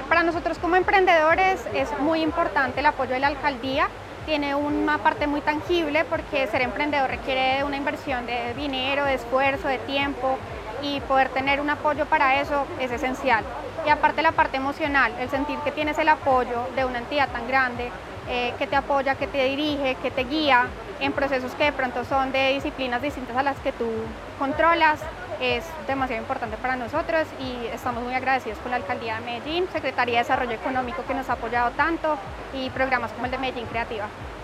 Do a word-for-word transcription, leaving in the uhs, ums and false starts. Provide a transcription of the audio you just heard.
Para nosotros como emprendedores es muy importante el apoyo de la alcaldía. Tiene una parte muy tangible porque ser emprendedor requiere una inversión de dinero, de esfuerzo, de tiempo, y poder tener un apoyo para eso es esencial. Y aparte la parte emocional, el sentir que tienes el apoyo de una entidad tan grande eh, que te apoya, que te dirige, que te guía en procesos que de pronto son de disciplinas distintas a las que tú controlas, es demasiado importante para nosotros y estamos muy agradecidos con la Alcaldía de Medellín, Secretaría de Desarrollo Económico que nos ha apoyado tanto y programas como el de Medellín Creativa.